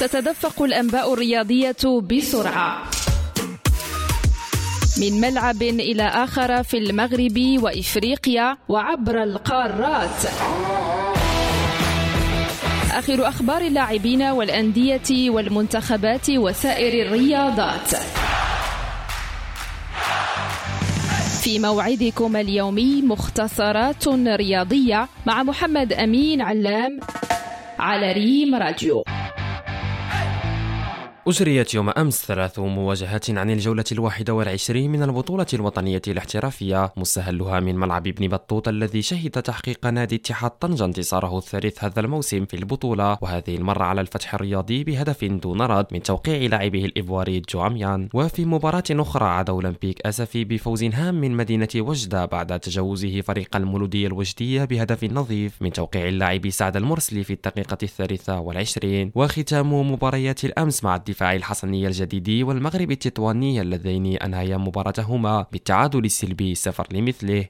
تتدفق الأنباء الرياضية بسرعة من ملعب إلى آخر في المغرب وإفريقيا وعبر القارات. آخر أخبار اللاعبين والأندية والمنتخبات وسائر الرياضات في موعدكم اليومي مختصرات رياضية مع محمد أمين علام على ريم راديو. أجريت يوم أمس 3 مواجهات عن الجولة 21 من البطولة الوطنية الاحترافية، مستهلها من ملعب ابن بطوط الذي شهد تحقيق نادي اتحاد طنجة انتصاره الثالث هذا الموسم في البطولة، وهذه المرة على الفتح الرياضي بهدف دون رد من توقيع لاعبه الإيفواري جواميان. وفي مباراة أخرى عاد أولمبيك أسفي بفوز هام من مدينة وجدة بعد تجاوزه فريق المولودية الوجدية بهدف نظيف من توقيع اللاعب سعد المرسلي في الدقيقة 23. وختام مباريات الأمس مع الدفاع الحسني الجديدي والمغرب التطواني اللذين أنهيا مباراتهما بالتعادل السلبي 0-0.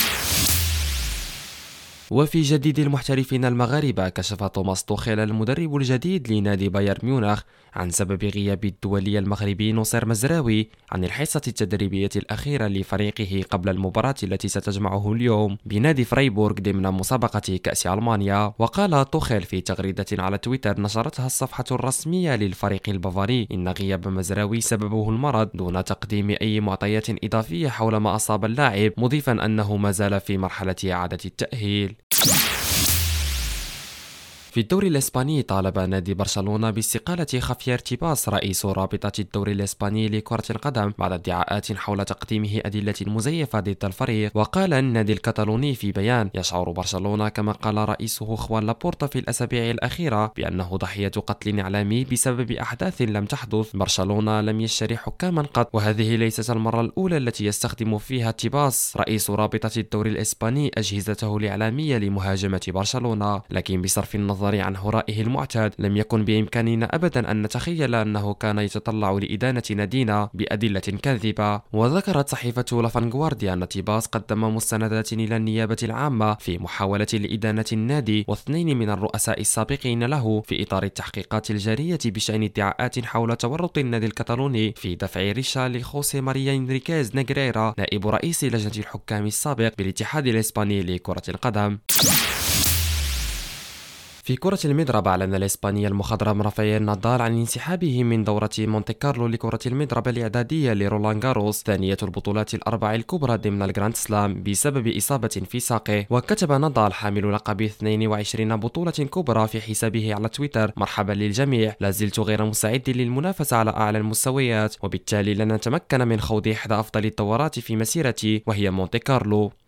وفي جديد المحترفين المغاربة، كشف توماس توخيل المدرب الجديد لنادي بايرن ميونخ عن سبب غياب الدولي المغربي نصير مزراوي عن الحصة التدريبية الأخيرة لفريقه قبل المباراة التي ستجمعه اليوم بنادي فريبورغ ضمن مسابقة كأس ألمانيا. وقال توخيل في تغريدة على تويتر نشرتها الصفحة الرسمية للفريق البافاري إن غياب مزراوي سببه المرض دون تقديم أي معطيات إضافية حول ما أصاب اللاعب، مضيفا أنه ما زال في مرحلة إعادة التأهيل. في الدوري الإسباني، طالب نادي برشلونة باستقالة خافيير تيباس رئيس رابطة الدوري الإسباني لكرة القدم بعد ادعاءات حول تقديمه أدلة مزيفة ضد الفريق. وقال النادي الكتالوني في بيان: يشعر برشلونة كما قال رئيسه خوان لابورتا في الأسابيع الأخيرة بأنه ضحية قتل إعلامي بسبب أحداث لم تحدث. برشلونة لم يشتري حكاما قط، وهذه ليست المرة الأولى التي يستخدم فيها تيباس رئيس رابطة الدوري الإسباني أجهزته الإعلامية لمهاجمة برشلونة. لكن بصرف النظر عن هرائه المعتاد، لم يكن بإمكاننا أبدا أن نتخيل أنه كان يتطلع لإدانة نادينا بأدلة كاذبة. وذكرت صحيفة لافانغوارديا أن تيباس قدم مستندات إلى النيابة العامة في محاولة لإدانة النادي واثنين من الرؤساء السابقين له في إطار التحقيقات الجارية بشأن ادعاءات حول تورط النادي الكتالوني في دفع رشا لخوسيه ماريا إنريكيز نيغريرا نائب رئيس لجنة الحكام السابق بالاتحاد الإسباني لكرة القدم. في كرة المضرب، أعلن الإسباني المخضرم رافائيل نادال عن انسحابه من دورة مونتي كارلو لكرة المضرب الإعدادية لرولان غاروس، ثانية البطولات الأربع الكبرى ضمن الجراند سلام، بسبب إصابة في ساقه. وكتب نادال حامل لقب 22 بطولة كبرى في حسابه على تويتر: مرحبا للجميع، لا زلت غير مستعد للمنافسة على أعلى المستويات، وبالتالي لن نتمكن من خوض إحدى أفضل الدورات في مسيرتي وهي مونتي كارلو.